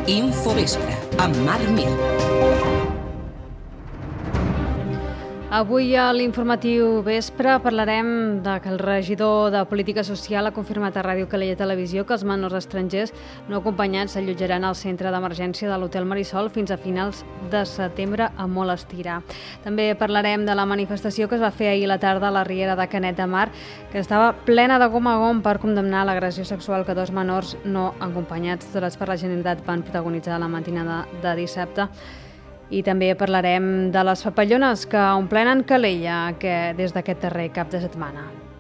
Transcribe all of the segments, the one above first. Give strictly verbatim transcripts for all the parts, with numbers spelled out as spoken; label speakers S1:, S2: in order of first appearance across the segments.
S1: Infovespre, amb Marc Mir.
S2: Avui a l'informatiu vespre parlarem de que el regidor de Política Social ha confirmat a Ràdio Calella Televisió que els menors estrangers no acompanyats s'allotjaran al centre d'emergència de l'Hotel Marisol fins a finals de setembre a molt estirar. També parlarem de la manifestació que es va fer ahir a la tarda a la Riera de Canet de Mar, que estava plena de gom a gom per condemnar l'agressió sexual que dos menors no acompanyats tutelats per la Generalitat van protagonitzar la matinada de dissabte. I també parlarem de les papallones que omplenen Calella que des d'aquest darrer cap de setmana.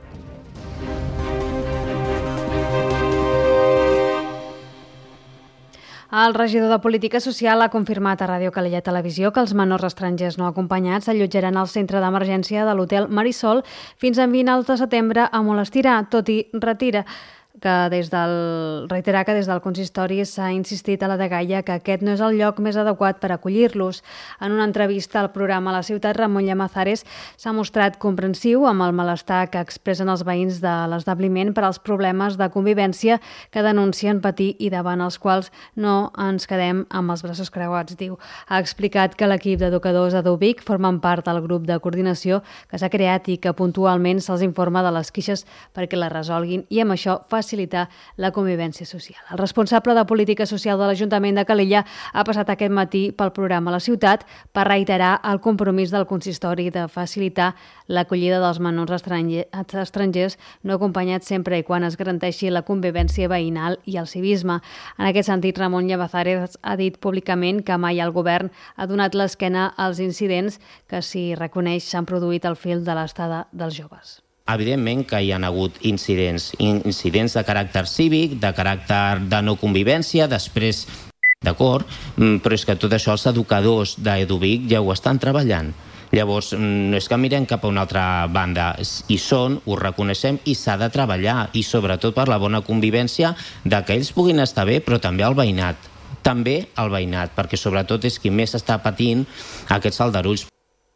S2: El regidor de Política Social ha confirmat a Ràdio Calella Televisió que els menors estrangers no acompanyats s'allotjaran al centre d'emergència de l'Hotel Marisol fins a finals de setembre a molt estirar, tot i retira que des del reiterar que des del consistori s'ha insistit a la dgaia que aquest no és el lloc més adequat per acollir-los. En una entrevista al programa La Ciutat, Ramon Llamazares s'ha mostrat comprensiu amb el malestar que expressen els veïns de l'establiment per als problemes de convivència que denuncien patir i davant els quals no ens quedem amb els braços creuats, diu. Ha explicat que l'equip d'educadors de Dubic formen part del grup de coordinació que s'ha creat i que puntualment se'ls informa de les queixes perquè les resolguin i amb això fa facilitar la convivència social. El responsable de Política Social de l'Ajuntament de Calella ha passat aquest matí pel programa La Ciutat per reiterar el compromís del consistori de facilitar l'acollida dels menors estrangers no acompanyats sempre i quan es garanteixi la convivència veïnal i el civisme. En aquest sentit, Ramon Llamazares ha dit públicament que mai el govern ha donat l'esquena als incidents que, si reconeix, s'han produït al fil de l'estada dels joves.
S3: Evidentment que hi ha hagut incidents, incidents de caràcter cívic, de caràcter de no convivència, després, d'acord, però és que tot això els educadors d'Eduvic ja ho estan treballant. Llavors, no és que mirem cap a una altra banda, hi són, ho reconeixem i s'ha de treballar, i sobretot per la bona convivència de que ells puguin estar bé, però també el veïnat. També el veïnat, perquè sobretot és qui més està patint aquests aldarulls.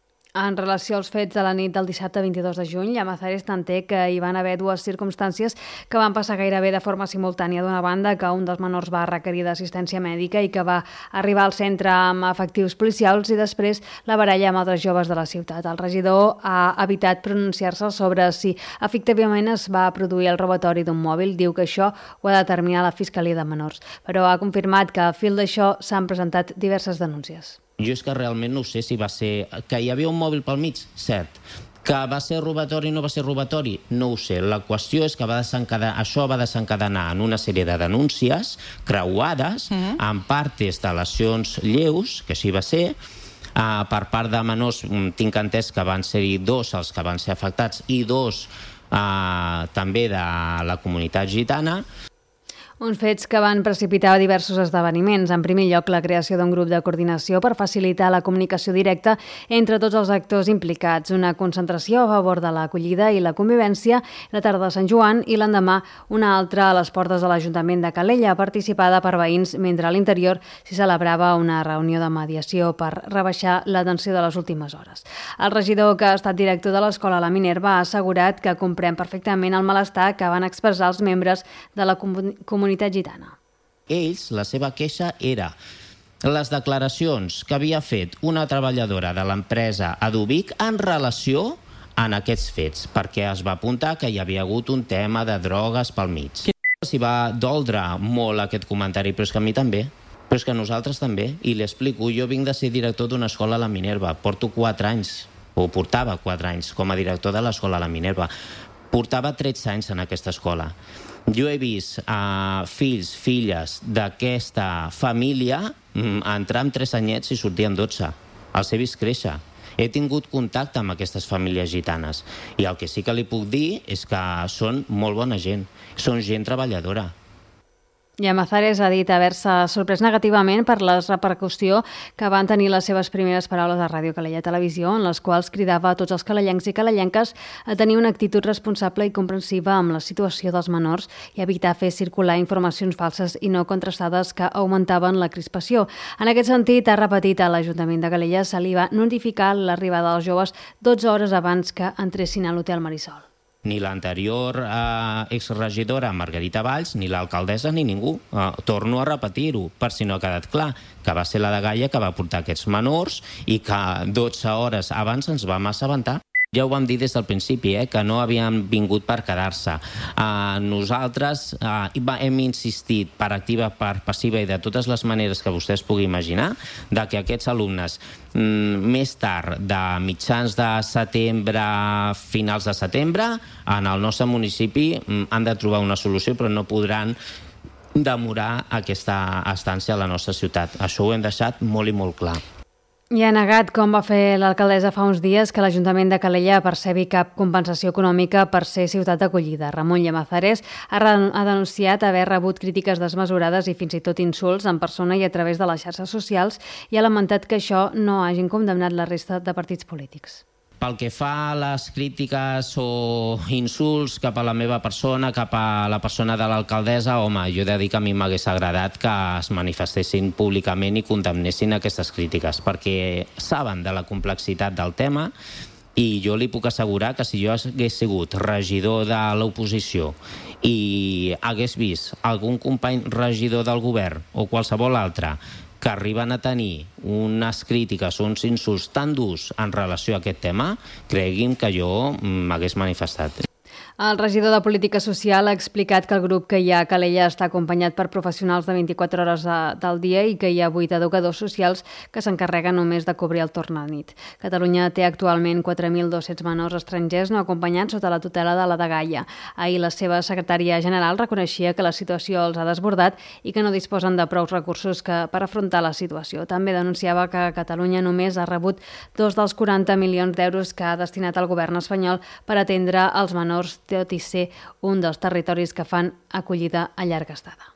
S2: En relació als fets de la nit del dissabte vint-i-dos de juny, Llamazares té que hi van haver dues circumstàncies que van passar gairebé de forma simultània. D'una banda, que un dels menors va requerir d'assistència mèdica i que va arribar al centre amb efectius policials, i després la baralla amb altres joves de la ciutat. El regidor ha evitat pronunciar-se sobre si efectivament es va produir el robatori d'un mòbil. Diu que això ho ha de determinar la Fiscalia de Menors, però ha confirmat que a fil d'això s'han presentat diverses denúncies.
S3: Jo és que realment no sé si va ser... Que hi havia un mòbil pel mig, cert. Que va ser robatori o no va ser robatori, no ho sé. La qüestió és que va desencadenar, això va desencadenar en una sèrie de denúncies creuades, uh-huh. en partes de lesions lleus, que així va ser. Uh, per part de menors, tinc entès que van ser-hi dos els que van ser afectats i dos uh, també de la comunitat gitana.
S2: Uns fets que van precipitar diversos esdeveniments. En primer lloc, la creació d'un grup de coordinació per facilitar la comunicació directa entre tots els actors implicats. Una concentració a favor de l'acollida i la convivència la tarda de Sant Joan i l'endemà una altra a les portes de l'Ajuntament de Calella, participada per veïns, mentre a l'interior s'hi celebrava una reunió de mediació per rebaixar la tensió de les últimes hores. El regidor, que ha estat director de l'Escola La Minerva, ha assegurat que comprèn perfectament el malestar que van expressar els membres de la comunitat gitana.
S3: Ells, la seva queixa era les declaracions que havia fet una treballadora de l'empresa Adubic en relació en aquests fets, perquè es va apuntar que hi havia hagut un tema de drogues pel mig. S'hi va doldre molt aquest comentari, però és que a mi també. Però és que a nosaltres també. I li explico, jo vinc de ser director d'una escola a la Minerva. Porto quatre anys, o portava quatre anys com a director de l'escola a la Minerva. Portava tretze anys en aquesta escola. Jo he vist uh, fills, filles d'aquesta família mm, entrar amb tres anyets i sortir amb dotze. Els he vist créixer. He tingut contacte amb aquestes famílies gitanes. I el que sí que li puc dir és que són molt bona gent. Són gent treballadora.
S2: Llamazares ha dit haver-se sorprès negativament per la repercussió que van tenir les seves primeres paraules a Ràdio Calella Televisió, en les quals cridava a tots els calellencs i calellenques a tenir una actitud responsable i comprensiva amb la situació dels menors i evitar fer circular informacions falses i no contrastades que augmentaven la crispació. En aquest sentit, ha repetit a l'Ajuntament de Calella se li va notificar l'arribada dels joves dotze hores abans que entressin a l'Hotel Marisol.
S3: ni l'anterior eh, exregidora Margarita Valls, ni l'alcaldessa, ni ningú. Eh, torno a repetir-ho, per si no ha quedat clar, que va ser la de Gaia que va portar aquests menors i que dotze hores abans ens vam assabentar. Ja ho vam dir des del principi, eh, que no havien vingut per quedar-se. Uh, nosaltres uh, hem insistit per activa, per passiva i de totes les maneres que vostè es pugui imaginar, de que aquests alumnes mm, més tard, de mitjans de setembre, finals de setembre, en el nostre municipi mm, han de trobar una solució, però no podran demorar aquesta estància a la nostra ciutat. Això ho hem deixat molt i molt clar.
S2: I ha negat, com va fer l'alcaldessa fa uns dies, que l'Ajuntament de Calella percebi cap compensació econòmica per ser ciutat acollida. Ramon Llamazares ha, ha denunciat haver rebut crítiques desmesurades i fins i tot insults en persona i a través de les xarxes socials i ha lamentat que això no hagin condemnat la resta de partits polítics.
S3: Pel que fa a les crítiques o insults cap a la meva persona, cap a la persona de l'alcaldessa, home, jo he de dir que a mi m'hagués agradat que es manifestessin públicament i condemnessin aquestes crítiques, perquè saben de la complexitat del tema i jo li puc assegurar que si jo hagués sigut regidor de l'oposició i hagués vist algun company regidor del govern o qualsevol altre que arriben a tenir unes crítiques o uns insults tan durs en relació a aquest tema, cregui'm que jo m'hagués manifestat.
S2: El regidor de Política Social ha explicat que el grup que hi ha a Calella està acompanyat per professionals de vint-i-quatre hores del dia i que hi ha vuit educadors socials que s'encarreguen només de cobrir el torn a nit. Catalunya té actualment quatre mil dos-cents menors estrangers no acompanyats sota la tutela de la de Gaia. Ahir la seva secretària general reconeixia que la situació els ha desbordat i que no disposen de prou recursos que per afrontar la situació. També denunciava que Catalunya només ha rebut dos dels quaranta milions d'euros que ha destinat el govern espanyol per atendre els menors, tot i ser un dels territoris que fan acollida a llarga estada.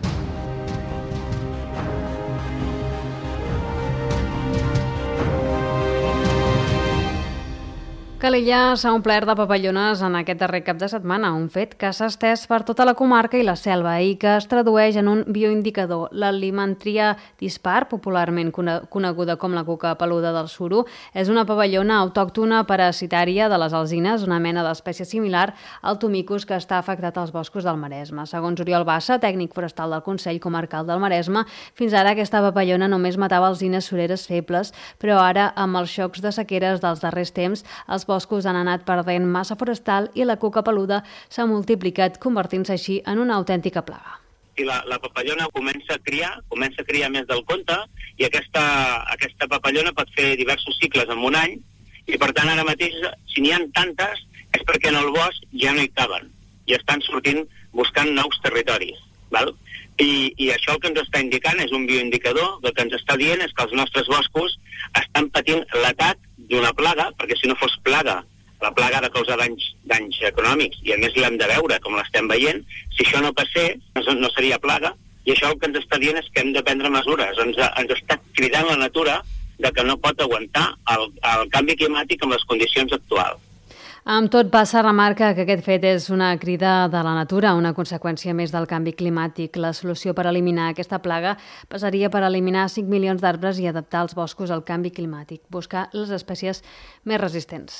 S2: Calella s'ha omplert de papallones en aquest darrer cap de setmana, un fet que s'ha estès per tota la comarca i la selva i que es tradueix en un bioindicador. L'Alimantria dispar, popularment coneguda com la cuca peluda del suro, és una pavallona autòctona parasitària de les alzines, una mena d'espècie similar al tomicus que està afectat als boscos del Maresme. Segons Oriol Bassa, tècnic forestal del Consell Comarcal del Maresme, fins ara aquesta papallona només matava alzines sureres febles, però ara, amb els xocs de sequeres dels darrers temps, els boscos han anat perdent massa forestal i la cuca peluda s'ha multiplicat, convertint-se així en una autèntica plaga.
S4: I la, la papallona comença a criar, comença a criar més del compte, i aquesta, aquesta papallona pot fer diversos cicles en un any, i per tant ara mateix, si n'hi ha tantes, és perquè en el bosc ja no hi caben, i estan sortint buscant nous territoris. Val? I, I això el que ens està indicant és un bioindicador, el que ens està dient és que els nostres boscos estan patint l'atac d'una plaga, perquè si no fos plaga, la plaga ha de causar danys, danys econòmics, i a més l'hem de veure, com l'estem veient. Si això no passés, no seria plaga, i això el que ens està dient és que hem de prendre mesures. Ens, ens està cridant la natura de que no pot aguantar el, el canvi climàtic amb les condicions actuals.
S2: Amb tot, Bassa remarca que aquest fet és una crida de la natura, una conseqüència més del canvi climàtic. La solució per eliminar aquesta plaga passaria per eliminar cinc milions d'arbres i adaptar els boscos al canvi climàtic, buscar les espècies més resistents.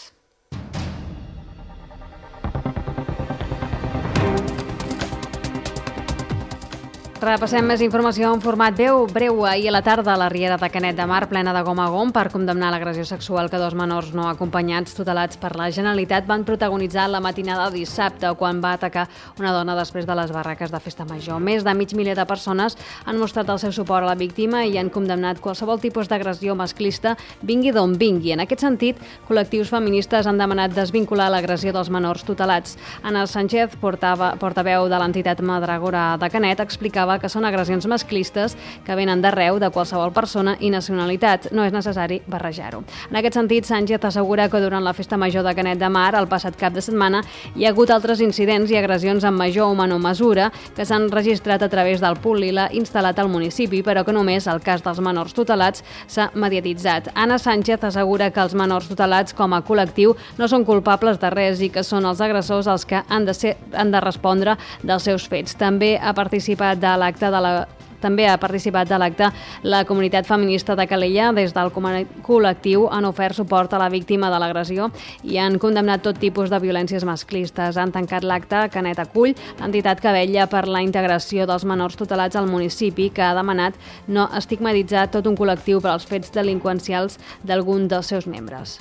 S2: Repassem més informació en format breu. breu. Ahir a la tarda, la Riera de Canet de Mar, plena de gom a gom per condemnar l'agressió sexual que dos menors no acompanyats tutelats per la Generalitat van protagonitzar la matinada de dissabte, quan va atacar una dona després de les barraques de festa major. Més de mig miler de persones han mostrat el seu suport a la víctima i han condemnat qualsevol tipus d'agressió masclista, vingui d'on vingui. En aquest sentit, col·lectius feministes han demanat desvincular l'agressió dels menors tutelats. Ana Sánchez, portava, portaveu de l'entitat Madragora de Canet, explicava que són agressions masclistes que venen d'arreu de qualsevol persona i nacionalitat. No és necessari barrejar-ho. En aquest sentit, Sánchez assegura que durant la festa major de Canet de Mar, el passat cap de setmana, hi ha hagut altres incidents i agressions en major o menor mesura que s'han registrat a través del punt lila instal·lat al municipi, però que només el cas dels menors tutelats s'ha mediatitzat. Ana Sánchez assegura que els menors tutelats com a col·lectiu no són culpables de res i que són els agressors els que han de, ser, han de respondre dels seus fets. També ha participat de a l'acte de la També ha participat de l'acte la comunitat feminista de Calella. Des del col·lectiu han ofert suport a la víctima de l'agressió i han condemnat tot tipus de violències masclistes. Han tancat l'acte Canet Acull, l'entitat que vetlla per la integració dels menors tutelats al municipi, que ha demanat no estigmatitzar tot un col·lectiu per als fets delinqüencials d'algun dels seus membres.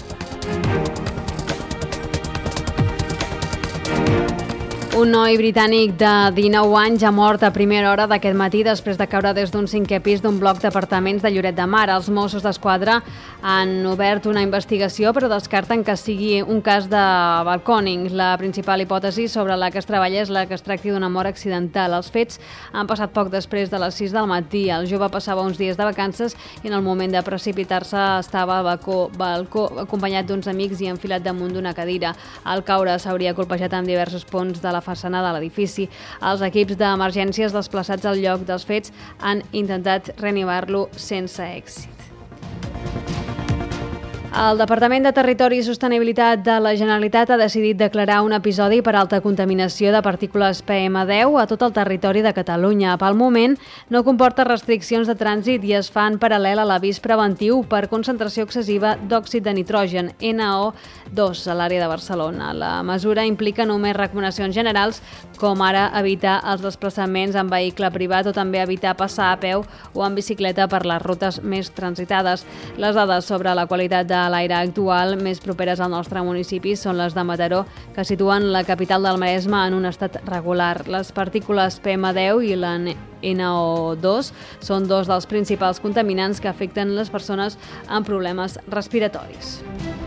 S2: Un noi britànic de dinou anys ha mort a primera hora d'aquest matí després de caure des d'un cinquè pis d'un bloc d'apartaments de Lloret de Mar. Els Mossos d'Esquadra han obert una investigació, però descarten que sigui un cas de balcòning. La principal hipòtesi sobre la que es treballa és la que es tracti d'una mort accidental. Els fets han passat poc després de les sis del matí. El jove passava uns dies de vacances i en el moment de precipitar-se estava al balcó, balcó acompanyat d'uns amics i enfilat damunt d'una cadira. Al caure s'hauria colpejat en diversos punts de la façana de l'edifici. Els equips d'emergències desplaçats al lloc dels fets han intentat reanimar-lo sense èxit. El Departament de Territori i Sostenibilitat de la Generalitat ha decidit declarar un episodi per alta contaminació de partícules P M deu a tot el territori de Catalunya. Pel moment, no comporta restriccions de trànsit i es fa en paral·lel a l'avís preventiu per concentració excessiva d'òxid de nitrogen, N O dos, a l'àrea de Barcelona. La mesura implica només recomanacions generals, com ara evitar els desplaçaments en vehicle privat o també evitar passar a peu o en bicicleta per les rutes més transitades. Les dades sobre la qualitat de l'aire actual més properes al nostre municipi són les de Mataró, que situen la capital del Maresme en un estat regular. Les partícules P M deu i la N O dos són dos dels principals contaminants que afecten les persones amb problemes respiratoris.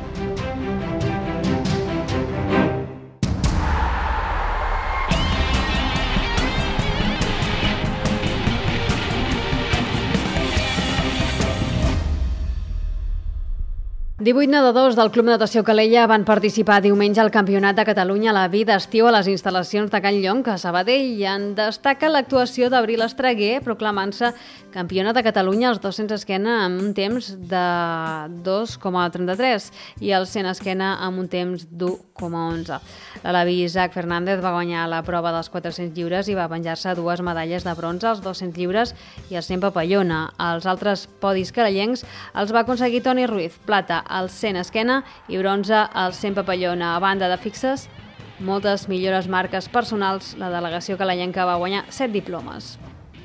S2: divuit nedadors del Club Natació Calella van participar diumenge al Campionat de Catalunya a la Vi d'estiu a les instal·lacions de Can Llonc, a Sabadell. I en destaca l'actuació d'Abril Estreguer, proclamant-se campiona de Catalunya als dos-cents esquena amb un temps de dos coma trenta-tres i al cent esquena amb un temps d'u coma onze. L'alaví Isaac Fernández va guanyar la prova dels quatre-cents lliures i va penjar-se dues medalles de bronze als dos-cents lliures i al cent papallona. Els altres podis carallencs els va aconseguir Toni Ruiz, plata al cent esquena i bronze al cent papallona. A banda de fixes, moltes millores marques personals, la delegació calellenca va guanyar set diplomes.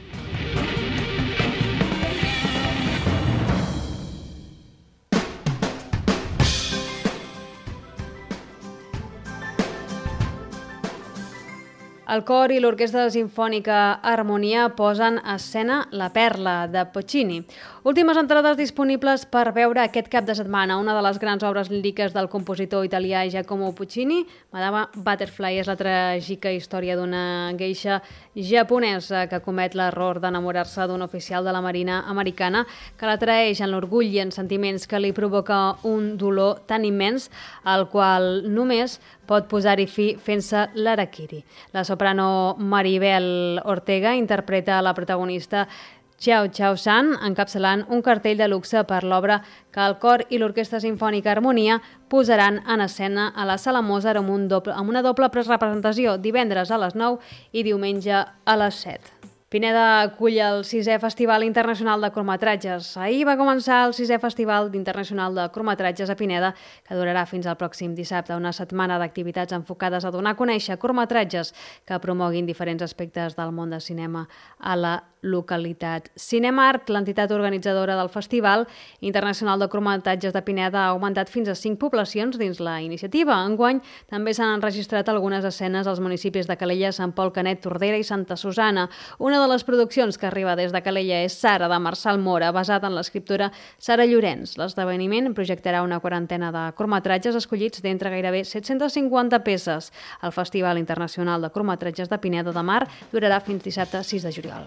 S2: El cor i l'Orquestra Simfònica Harmonia posen a escena La Perla, de Puccini. Últimes entrades disponibles per veure aquest cap de setmana. Una de les grans obres líriques del compositor italià Giacomo Puccini, Madama Butterfly, és la tràgica història d'una geisha japonesa que comet l'error d'enamorar-se d'un oficial de la Marina americana que la traeix en l'orgull i en sentiments que li provoca un dolor tan immens al qual només pot posar-hi fi fent-se l'harakiri. La soprano Maribel Ortega interpreta la protagonista Xiao Xiao San, encapçalant un cartell de luxe per l'obra que el cor i l'Orquestra Simfònica Harmonia posaran en escena a la Sala Mozart amb, un doble, amb una doble representació divendres a les nou i diumenge a les set. Pineda acull el sisè Festival Internacional de Curtmetratges. Ahir va començar el sisè Festival Internacional de Curtmetratges a Pineda, que durarà fins al pròxim dissabte, una setmana d'activitats enfocades a donar a conèixer curtmetratges que promoguin diferents aspectes del món de cinema a la localitat. Cinemark, l'entitat organitzadora del Festival Internacional de Curtmetratges de Pineda, ha augmentat fins a cinc poblacions dins la iniciativa. Enguany també s'han enregistrat algunes escenes als municipis de Calella, Sant Pol, Canet, Tordera i Santa Susana. Una de les produccions que arriba des de Calella és Sara, de Marçal Mora, basada en l'escriptora Sara Llorenç. L'esdeveniment projectarà una quarantena de curtmetratges escollits d'entre gairebé set-centes cinquanta peces. El Festival Internacional de Curtmetratges de Pineda de Mar durarà fins dissabte sis de juliol.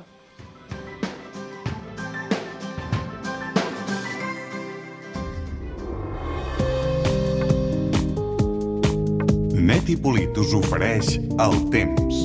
S5: Net i Polit us ofereix el temps.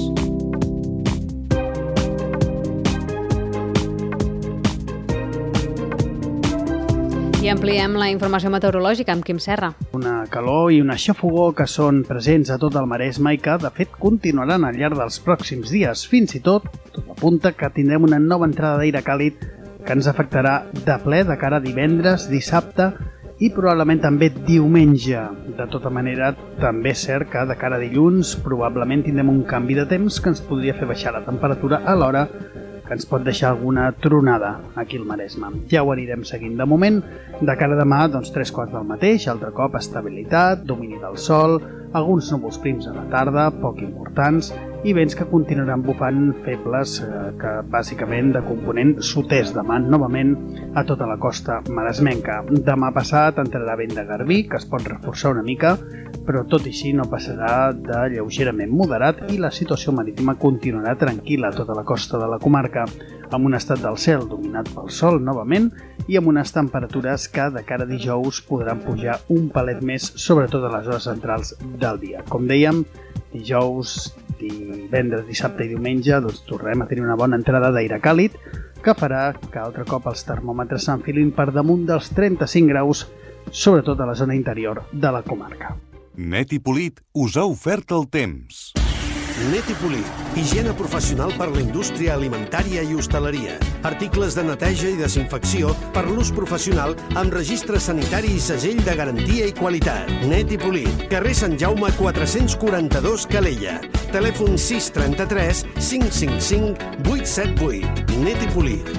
S2: I ampliem la informació meteorològica amb Quim Serra.
S6: Una calor i una xafogor que són presents a tot el Maresme i que, de fet, continuaran al llarg dels pròxims dies. Fins i tot, tot apunta que tindrem una nova entrada d'aire càlid que ens afectarà de ple de cara a divendres, dissabte i probablement també diumenge. De tota manera, també és cert que de cara a dilluns probablement tindrem un canvi de temps que ens podria fer baixar la temperatura alhora que ens pot deixar alguna tronada aquí al Maresme. Ja ho anirem seguint. De moment, de cara a demà, doncs tres quarts del mateix, altre cop estabilitat, domini del sol, alguns núvols prims a la tarda, poc importants, i vents que continuaran bufant febles, eh, que bàsicament de component sud-est demà, novament a tota la costa maresmenca. Demà passat entrarà vent de garbí, que es pot reforçar una mica, però tot i així no passarà de lleugerament moderat i la situació marítima continuarà tranquil·la a tota la costa de la comarca, amb un estat del cel dominat pel sol novament i amb unes temperatures que de cara a dijous podran pujar un palet més, sobretot a les hores centrals del dia. Com dèiem, dijous, divendres, dissabte i diumenge doncs tornem a tenir una bona entrada d'aire càlid que farà que altre cop els termòmetres s'enfilin per damunt dels trenta-cinc graus, sobretot a la zona interior de la comarca.
S5: Net i Polit us ha ofert el temps.
S7: Net i Polit, higiene professional per la indústria alimentària i hostaleria. Articles de neteja i desinfecció per l'ús professional amb registre sanitari i segell de garantia i qualitat. Net i Polit, carrer Sant Jaume quatre-cents quaranta-dos, Calella. Telèfon sis trenta-tres cinc cinc cinc vuit set vuit. Net i Polit.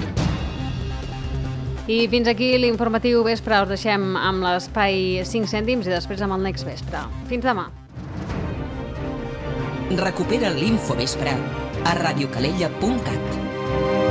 S2: I fins aquí l'informatiu vespre. Us deixem amb l'espai cinc cèntims i després amb el Next Vespre. Fins demà.
S1: Recupera l'Infovespre a radiocalella punt cat.